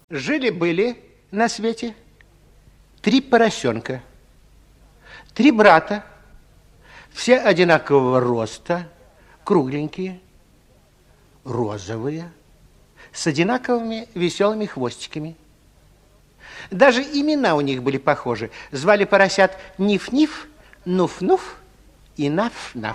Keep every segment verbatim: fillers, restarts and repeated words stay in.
Жили-были на свете три поросенка, три брата, все одинакового роста, кругленькие, розовые, с одинаковыми веселыми хвостиками. Даже имена у них были похожи. Звали поросят Ниф-Ниф, Нуф-Нуф и Наф-Наф.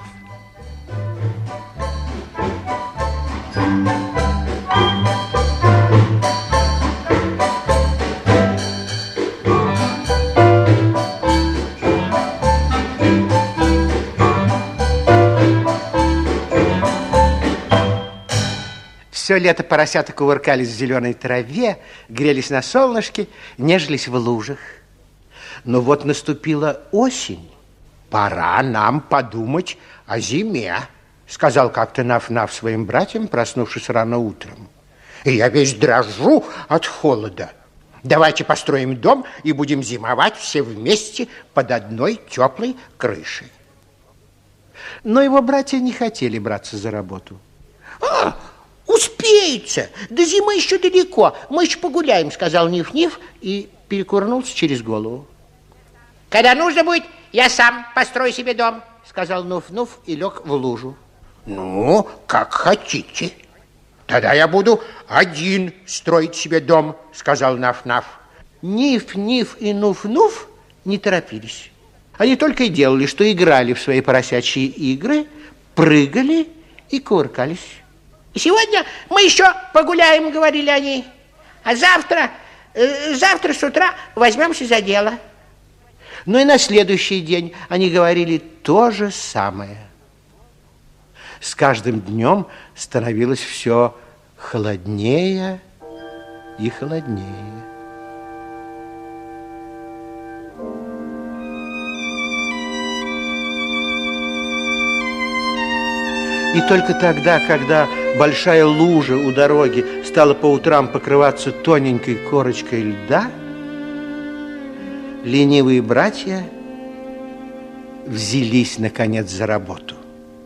Все лето поросята кувыркались в зеленой траве, грелись на солнышке, нежились в лужах. Но вот наступила осень. Пора нам подумать о зиме, сказал как-то Наф-Наф своим братьям, проснувшись рано утром. И я весь дрожу от холода. Давайте построим дом и будем зимовать все вместе под одной теплой крышей. Но его братья не хотели браться за работу. А! Успеется, до зимы еще далеко, мы еще погуляем, сказал Ниф-Ниф и перекурнулся через голову. Когда нужно будет, я сам построю себе дом, сказал Нуф-Нуф и лег в лужу. Ну, как хотите. Тогда я буду один строить себе дом, сказал Наф-Наф. Ниф-Ниф и Нуф-Нуф не торопились. Они только и делали, что играли в свои поросячьи игры, прыгали и кувыркались. Сегодня мы еще погуляем, говорили они, а завтра, э, завтра с утра возьмемся за дело. Ну и на следующий день они говорили то же самое. С каждым днем становилось все холоднее и холоднее. И только тогда, когда большая лужа у дороги стала по утрам покрываться тоненькой корочкой льда, ленивые братья взялись, наконец, за работу.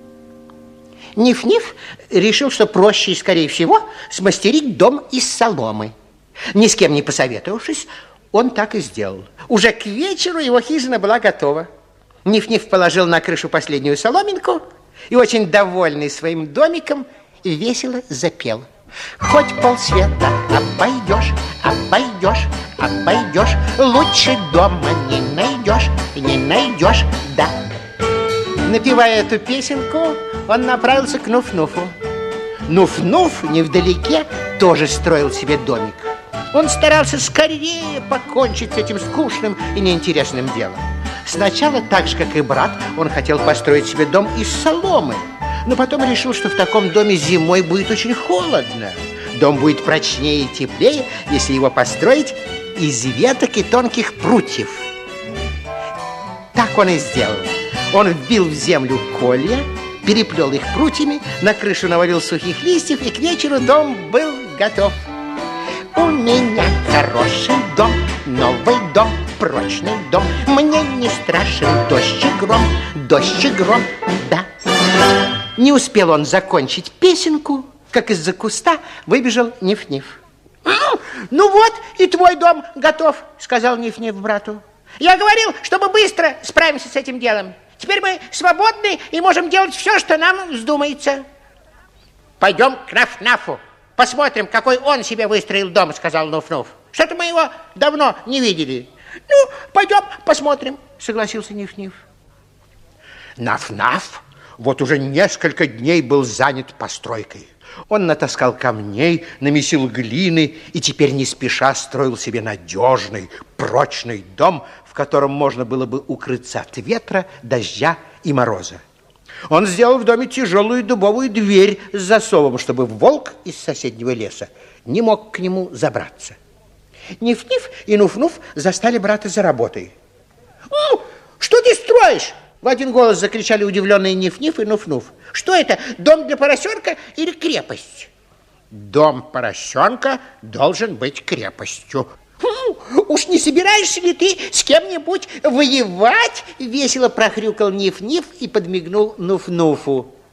Ниф-Ниф решил, что проще и, скорее всего, смастерить дом из соломы. Ни с кем не посоветовавшись, он так и сделал. Уже к вечеру его хижина была готова. Ниф-Ниф положил на крышу последнюю соломинку и, очень довольный своим домиком, весело запел. Хоть полсвета обойдешь, обойдешь, обойдешь, лучше дома не найдешь, не найдешь, да. Напевая эту песенку, он направился к Нуф-Нуфу. Нуф-Нуф невдалеке тоже строил себе домик. Он старался скорее покончить с этим скучным и неинтересным делом. Сначала, так же, как и брат, он хотел построить себе дом из соломы, но потом решил, что в таком доме зимой будет очень холодно. Дом будет прочнее и теплее, если его построить из веток и тонких прутьев. Так он и сделал. Он вбил в землю колья, переплел их прутьями, на крышу навалил сухих листьев, и к вечеру дом был готов. У меня хороший дом, новый дом, прочный дом. Мне не страшен дождь и гром, дождь и гром, да. Не успел он закончить песенку, как из-за куста выбежал Ниф-Ниф. Ну вот, и твой дом готов, сказал Ниф-Ниф брату. Я говорил, чтобы быстро справимся с этим делом. Теперь мы свободны и можем делать все, что нам вздумается. Пойдем к Наф-Нафу. Посмотрим, какой он себе выстроил дом, сказал Нуф-Нуф. Что-то мы его давно не видели. Ну, пойдем посмотрим, согласился Ниф-Ниф. Наф-Наф вот уже несколько дней был занят постройкой. Он натаскал камней, намесил глины и теперь не спеша строил себе надежный, прочный дом, в котором можно было бы укрыться от ветра, дождя и мороза. Он сделал в доме тяжелую дубовую дверь с засовом, чтобы волк из соседнего леса не мог к нему забраться. Ниф-Ниф и Нуф-Нуф застали брата за работой. «О, что ты строишь?» В один голос закричали удивленные Ниф-Ниф и Нуф-Нуф. Что это, дом для поросенка или крепость? Дом поросенка должен быть крепостью. Уж не собираешься ли ты с кем-нибудь воевать? Весело прохрюкал Ниф-Ниф и подмигнул Нуф-Нуфу.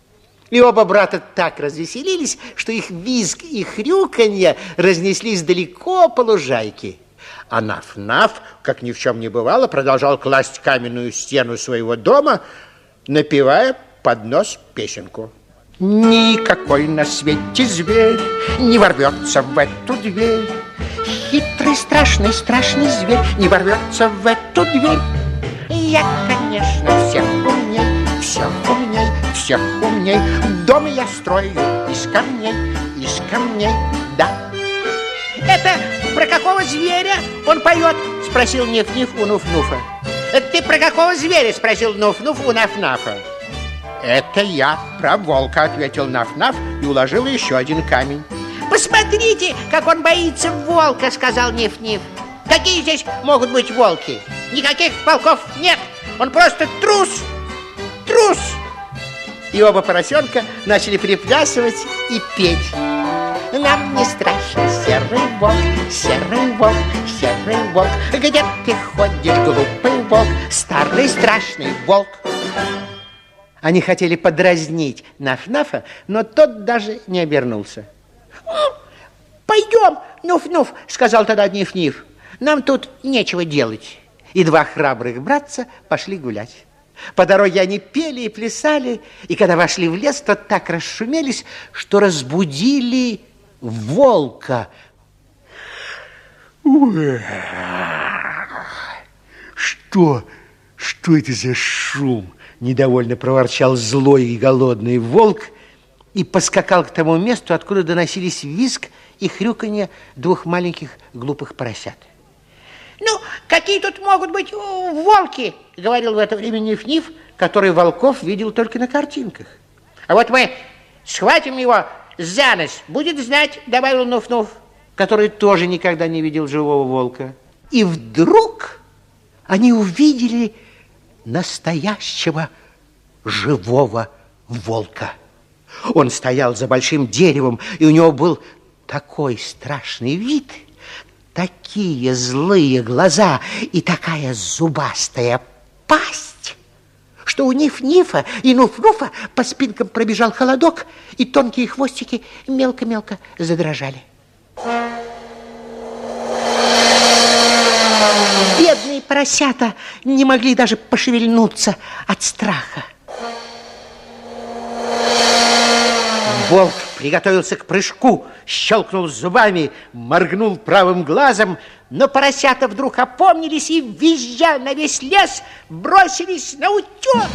И оба брата так развеселились, что их визг и хрюканье разнеслись далеко по лужайке. А Наф-Наф, как ни в чем не бывало, продолжал класть каменную стену своего дома, напевая под нос песенку. Никакой на свете зверь не ворвется в эту дверь. Хитрый, страшный, страшный зверь не ворвется в эту дверь. Я, конечно, всех умней, всех умней, всех умней. Дом я строю из камней, из камней, да. Это про какого зверя он поет? Спросил Ниф-Ниф у Нуф-Нуфа. Ты про какого зверя? Спросил Нуф-Нуф у Наф-Нафа. Это я про волка, ответил Наф-Наф и уложил еще один камень. Посмотрите, как он боится волка, сказал Ниф-Ниф. Какие здесь могут быть волки? Никаких волков нет. Он просто трус. Трус. И оба поросенка начали приплясывать и петь. Нам не страшен серый волк, серый волк, серый волк. Где ты ходишь, глупый волк, старый страшный волк? Они хотели подразнить Наф-Нафа, но тот даже не обернулся. Пойдем, Нуф-Нуф, сказал тогда Ниф-Ниф. Нам тут нечего делать. И два храбрых братца пошли гулять. По дороге они пели и плясали, и когда вошли в лес, то так расшумелись, что разбудили волка. Что? Что это за шум? Недовольно проворчал злой и голодный волк и поскакал к тому месту, откуда доносились визг и хрюканье двух маленьких глупых поросят. Ну, какие тут могут быть волки, говорил в это время Ниф-Ниф, который волков видел только на картинках. А вот мы схватим его за нос, будет знать, добавил Нуф-Нуф, который тоже никогда не видел живого волка. И вдруг они увидели настоящего живого волка. Он стоял за большим деревом, и у него был такой страшный вид, такие злые глаза и такая зубастая пасть, что у Ниф-Нифа и Нуф-Нуфа по спинкам пробежал холодок, и тонкие хвостики мелко-мелко задрожали. Бедные поросята не могли даже пошевельнуться от страха. Волк приготовился к прыжку, щелкнул зубами, моргнул правым глазом, но поросята вдруг опомнились и, визжа на весь лес, бросились на утек.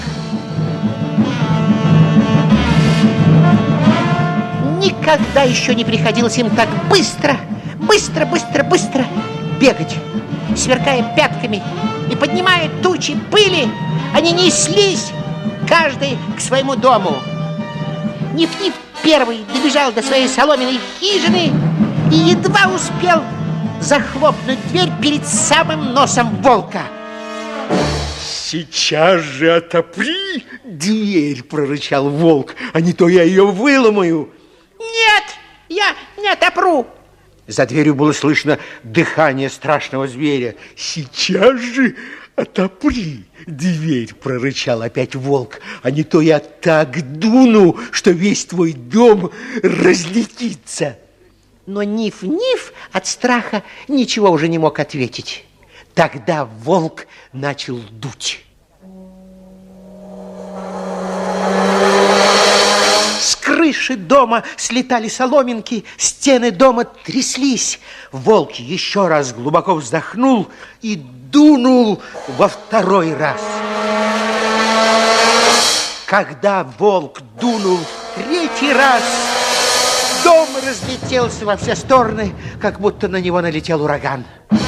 Никогда еще не приходилось им так быстро, быстро, быстро, быстро бегать. Сверкая пятками и поднимая тучи пыли, они неслись, каждый к своему дому. Ниф-Ниф первый добежал до своей соломенной хижины и едва успел захлопнуть дверь перед самым носом волка. Сейчас же отопри дверь, прорычал волк, а не то я ее выломаю. Нет, я не отопру. За дверью было слышно дыхание страшного зверя. Сейчас же отопри дверь, прорычал опять волк, а не то я так дуну, что весь твой дом разлетится. Но Ниф-Ниф от страха ничего уже не мог ответить. Тогда волк начал дуть. С крыши дома слетали соломинки, стены дома тряслись. Волк еще раз глубоко вздохнул и дунул во второй раз. Когда волк дунул в третий раз, дом разлетелся во все стороны, как будто на него налетел ураган.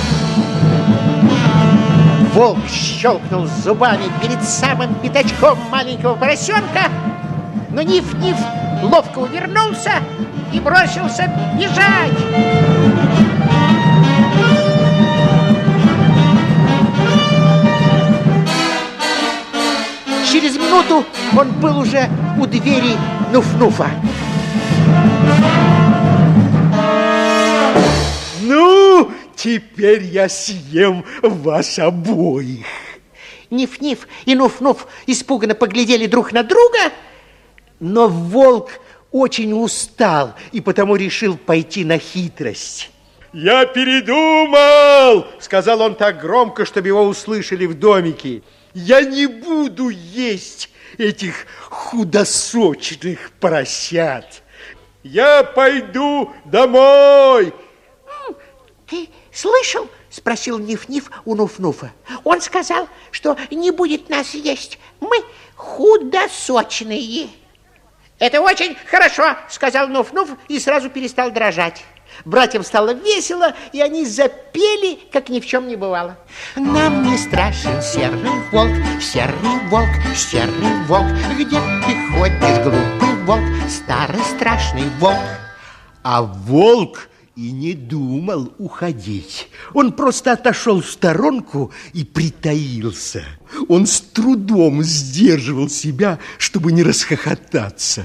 Волк щелкнул зубами перед самым пятачком маленького поросенка, но Ниф-Ниф ловко увернулся и бросился бежать. Через минуту он был уже у двери Нуф-Нуфа. Ну, теперь я съем вас обоих. Ниф-Ниф и Нуф-Нуф испуганно поглядели друг на друга, Но волк очень устал и потому решил пойти на хитрость. «Я передумал!» – сказал он так громко, чтобы его услышали в домике. «Я не буду есть этих худосочных поросят. Я пойду домой!» «Ты слышал?» – спросил Ниф-Ниф у Нуф-Нуфа. «Он сказал, что не будет нас есть. Мы худосочные». «Это очень хорошо», – сказал Нуф-Нуф и сразу перестал дрожать. Братьям стало весело, и они запели, как ни в чем не бывало. Нам не страшен серый волк, серый волк, серый волк. Где ты ходишь, глупый волк, старый страшный волк? А волк и не думал уходить. Он просто отошел в сторонку и притаился. Он с трудом сдерживал себя, чтобы не расхохотаться.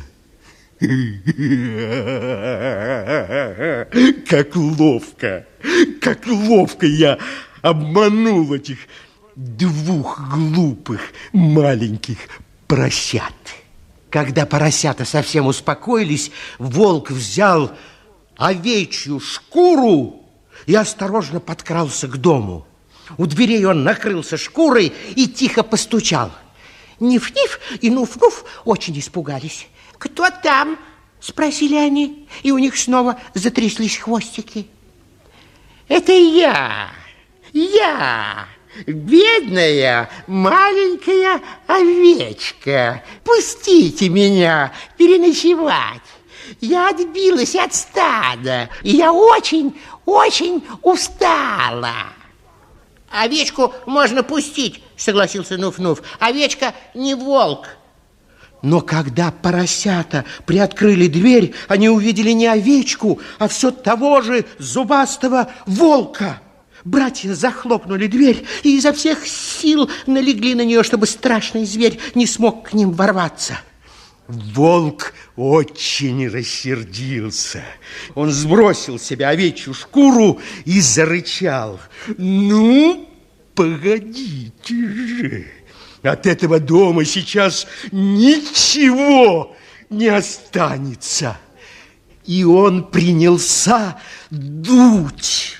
Как ловко, как ловко я обманул этих двух глупых маленьких поросят. Когда поросята совсем успокоились, волк взял овечью шкуру и осторожно подкрался к дому. У дверей он накрылся шкурой и тихо постучал. Ниф-Ниф и Нуф-Нуф очень испугались. «Кто там?» – спросили они, и у них снова затряслись хвостики. «Это я, я, бедная маленькая овечка. Пустите меня переночевать. Я отбилась от стада, и я очень, очень устала». «Овечку можно пустить», – согласился Нуф-Нуф. «Овечка не волк». Но когда поросята приоткрыли дверь, они увидели не овечку, а все того же зубастого волка. Братья захлопнули дверь и изо всех сил налегли на нее, чтобы страшный зверь не смог к ним ворваться. Волк очень рассердился. Он сбросил с себя овечью шкуру и зарычал. «Ну, погодите же! От этого дома сейчас ничего не останется». И он принялся дуть.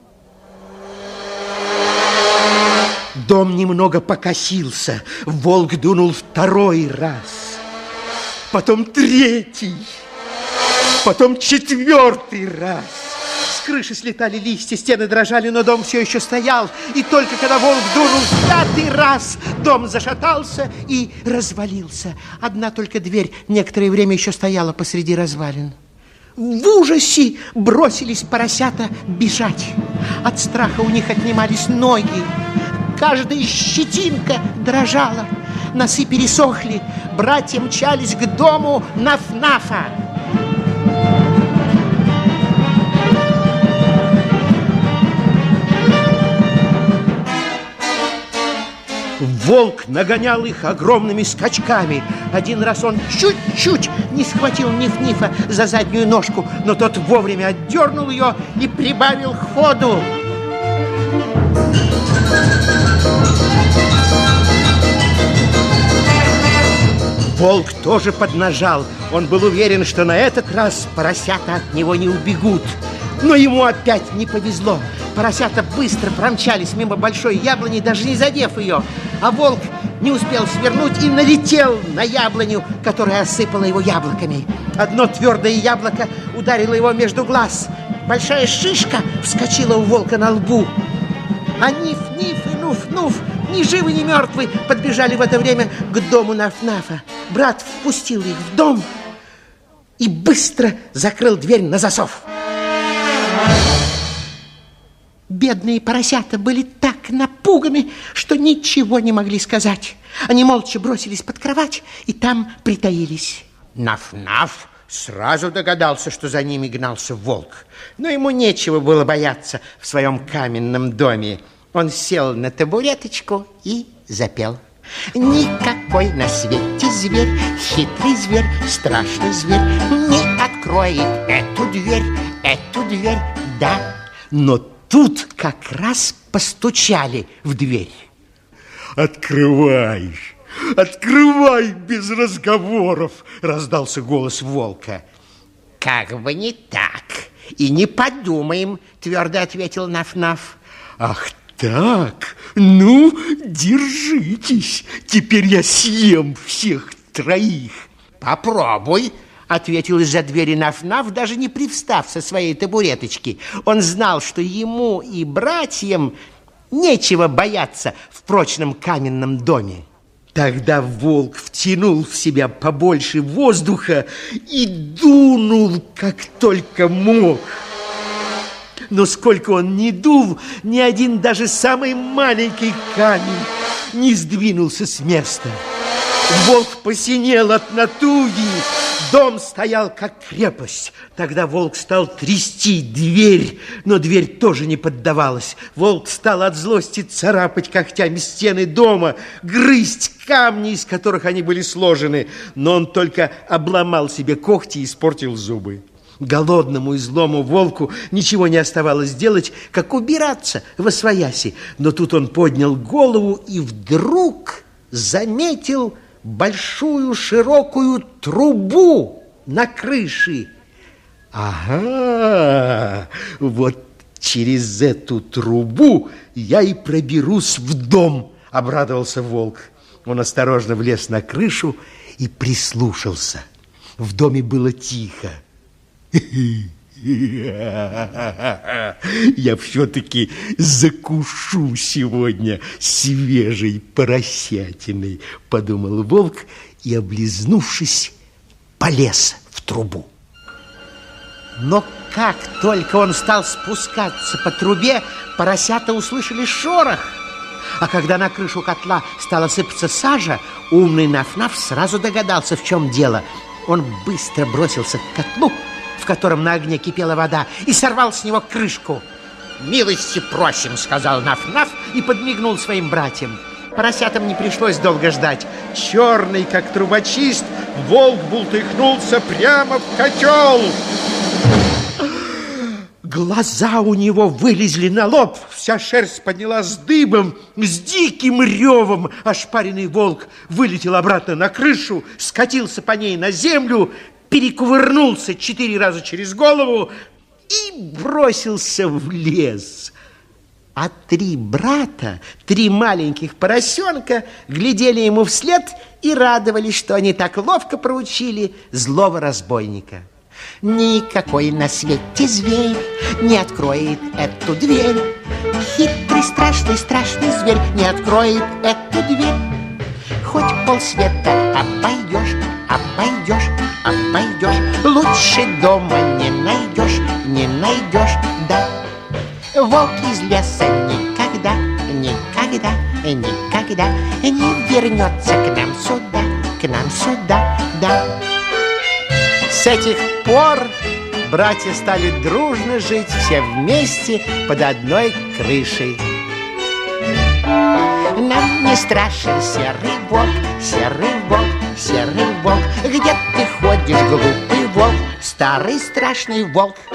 Дом немного покосился. Волк дунул второй раз, потом третий, потом четвертый раз. С крыши слетали листья, стены дрожали, но дом все еще стоял. И только когда волк дунул в пятый раз, дом зашатался и развалился. Одна только дверь некоторое время еще стояла посреди развалин. В ужасе бросились поросята бежать. От страха у них отнимались ноги. Каждая щетинка дрожала. Носы пересохли. Братья мчались к дому Наф-Нафа. Волк нагонял их огромными скачками. Один раз он чуть-чуть не схватил Ниф-Нифа за заднюю ножку, но тот вовремя отдернул ее и прибавил ходу. Волк тоже поднажал. Он был уверен, что на этот раз поросята от него не убегут. Но ему опять не повезло. Поросята быстро промчались мимо большой яблони, даже не задев ее. А волк не успел свернуть и налетел на яблоню, которая осыпала его яблоками. Одно твердое яблоко ударило его между глаз. Большая шишка вскочила у волка на лбу. А Ниф-Ниф и Нуф-Нуф, ни живы, ни мертвы, подбежали в это время к дому Наф-Нафа. Брат впустил их в дом и быстро закрыл дверь на засов. Бедные поросята были так напуганы, что ничего не могли сказать. Они молча бросились под кровать и там притаились. Наф-Наф сразу догадался, что за ними гнался волк. Но ему нечего было бояться в своем каменном доме. Он сел на табуреточку и запел. Никакой на свете зверь, хитрый зверь, страшный зверь, не откроет эту дверь, эту дверь, да. Но тут как раз постучали в дверь. «Открывай, Открывай без разговоров, раздался голос волка. Как бы не так. И не подумаем, твердо ответил Наф-Наф. Ах так, ну, держитесь. Теперь я съем всех троих. Попробуй, ответил из-за двери Наф-Наф, даже не привстав со своей табуреточки. Он знал, что ему и братьям нечего бояться в прочном каменном доме. Тогда волк втянул в себя побольше воздуха и дунул, как только мог. Но сколько он ни дул, ни один даже самый маленький камень не сдвинулся с места. Волк посинел от натуги, дом стоял как крепость. Тогда волк стал трясти дверь, но дверь тоже не поддавалась. Волк стал от злости царапать когтями стены дома, грызть камни, из которых они были сложены, но он только обломал себе когти и испортил зубы. Голодному и злому волку ничего не оставалось делать, как убираться восвояси. Но тут он поднял голову и вдруг заметил большую широкую трубу на крыше. Ага, вот через эту трубу я и проберусь в дом, обрадовался волк. Он осторожно влез на крышу и прислушался. В доме было тихо. Я все-таки закушу сегодня свежей поросятиной, подумал волк и, облизнувшись, полез в трубу. Но как только он стал спускаться по трубе, поросята услышали шорох. А когда на крышу котла стала сыпаться сажа, умный Наф-Наф сразу догадался, в чем дело. Он быстро бросился к котлу, в котором на огне кипела вода, и сорвал с него крышку. «Милости просим», — сказал Наф-Наф и подмигнул своим братьям. Поросятам не пришлось долго ждать. Черный, как трубочист, волк бултыхнулся прямо в котел. Глаза у него вылезли на лоб, вся шерсть поднялась дыбом. С диким ревом ошпаренный волк вылетел обратно на крышу, скатился по ней на землю, перекувырнулся четыре раза через голову и бросился в лес. А три брата, три маленьких поросенка, глядели ему вслед и радовались, что они так ловко проучили злого разбойника. Никакой на свете зверь не откроет эту дверь. Хитрый, страшный, страшный зверь не откроет эту дверь. Хоть полсвета обойдешь, обойдешь, обойдешь, лучше дома не найдешь, не найдешь, да. Волк из леса никогда, никогда, никогда не вернется к нам сюда, к нам сюда, да. С этих пор братья стали дружно жить все вместе под одной крышей. Нам не страшен серый волк, серый волк, серый волк. Где ты ходишь, глупый волк, старый страшный волк?